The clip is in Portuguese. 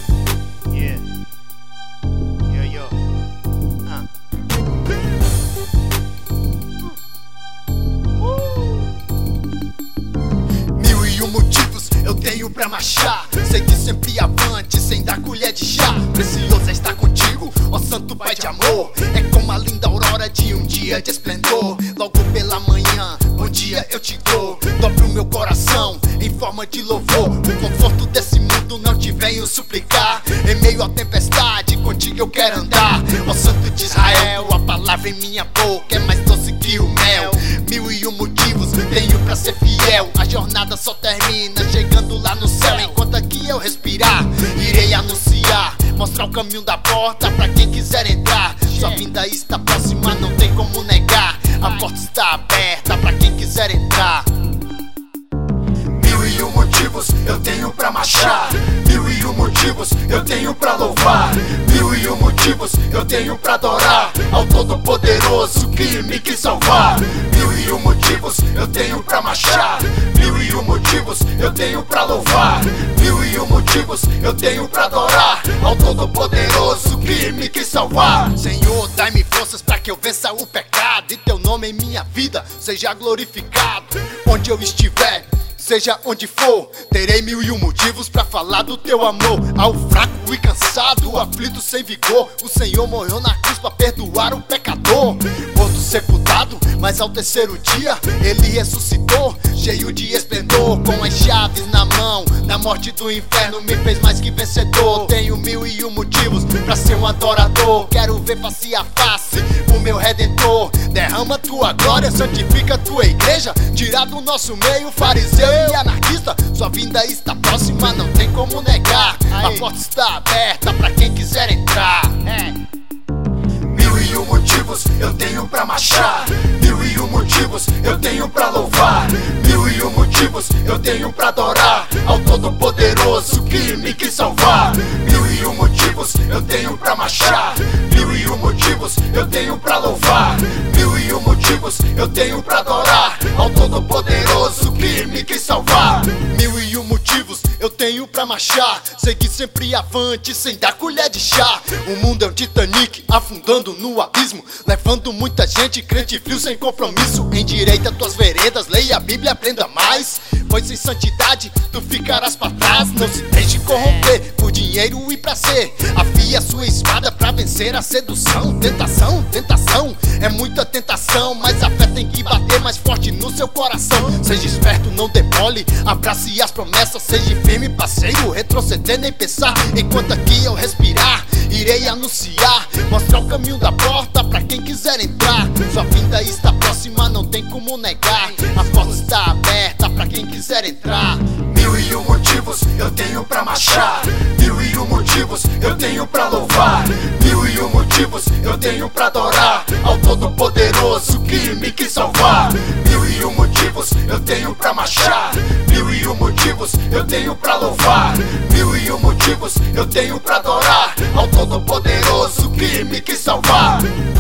Yeah. Yo, yo. Mil e um motivos eu tenho pra marchar, seguir sempre avante, sem dar colher de chá. Precioso é estar contigo, ó santo pai de amor. É como a linda aurora de um dia de esplendor. Logo pela manhã, bom dia eu te dou. Dobro meu coração em forma de louvor. O conforto desse mundo não te venho suplicar. Em meio à tempestade, contigo eu quero andar. Ó santo de Israel, a palavra em minha boca é mais doce que o mel. Mil e um motivos tenho pra ser fiel. A jornada só termina chegando lá no céu. Enquanto aqui eu respirar, irei anunciar, mostrar o caminho da porta pra quem quiser entrar. Sua vinda está próxima, não tem como negar. A porta está aberta pra quem quiser entrar. Mil e um motivos eu tenho pra marchar. Mil e um motivos eu tenho pra louvar. Mil e um motivos eu tenho pra adorar ao Todo-Poderoso que me quis salvar. Mil e um motivos eu tenho pra marchar. Mil e um motivos eu tenho pra louvar. Mil e um motivos eu tenho pra adorar ao Todo-Poderoso que me quis salvar. Senhor, dai-me forças pra que eu vença o pecado e teu nome em minha vida seja glorificado. Onde eu estiver, seja onde for, terei mil e um motivos pra falar do teu amor. Ao fraco e cansado, aflito sem vigor, o Senhor morreu na cruz pra perdoar o pecador. Morto sepultado, mas ao terceiro dia ele ressuscitou, cheio de esplendor, com as chaves na mão. Na morte do inferno me fez mais que vencedor. Tenho mil e um motivos pra ser um adorador. Quero ver face a face o meu Redentor. Derrama tua glória, santifica tua igreja. Tira do nosso meio fariseu e anarquista. Sua vinda está próxima, não tem como negar. A porta está aberta pra quem quiser entrar. Mil e um motivos eu tenho pra marchar. Mil e um motivos eu tenho pra louvar. Mil e um motivos eu tenho pra adorar ao Todo-Poderoso que me quis salvar. Mil e um motivos eu tenho pra marchar. Mil e um motivos eu tenho pra louvar. Mil e um motivos eu tenho pra adorar ao Todo-Poderoso que me quis salvar. Mil e um motivos eu tenho pra marchar, seguir sempre avante sem dar colher de chá. O mundo é um Titanic afundando no abismo, levando muita gente crente frio sem compromisso. Endireita tuas veredas, leia a Bíblia, aprenda mais, pois sem santidade tu ficarás pra trás. Não se deixe corromper por dinheiro e prazer. Afia sua espada pra vencer a sedução. Tentação, tentação, é muita tentação, mas a fé tem que bater mais forte no seu coração. Seja esperto, não demole, abrace as promessas. Seja firme, parceiro, retroceder nem pensar. Enquanto aqui eu respirar, irei anunciar, mostrar o caminho da porta pra quem quiser entrar. Sua vinda está próxima, não tem como negar. A porta está aberta pra quem quiser entrar. Mil e um motivos eu tenho pra marchar. Mil e um motivos eu tenho pra louvar. Mil e um motivos eu tenho pra adorar ao Todo-Poderoso que me quis salvar. Mil e um motivos eu tenho pra marchar. Mil e um motivos eu tenho pra louvar. Mil e um motivos eu tenho pra adorar ao Todo-Poderoso que me quis salvar.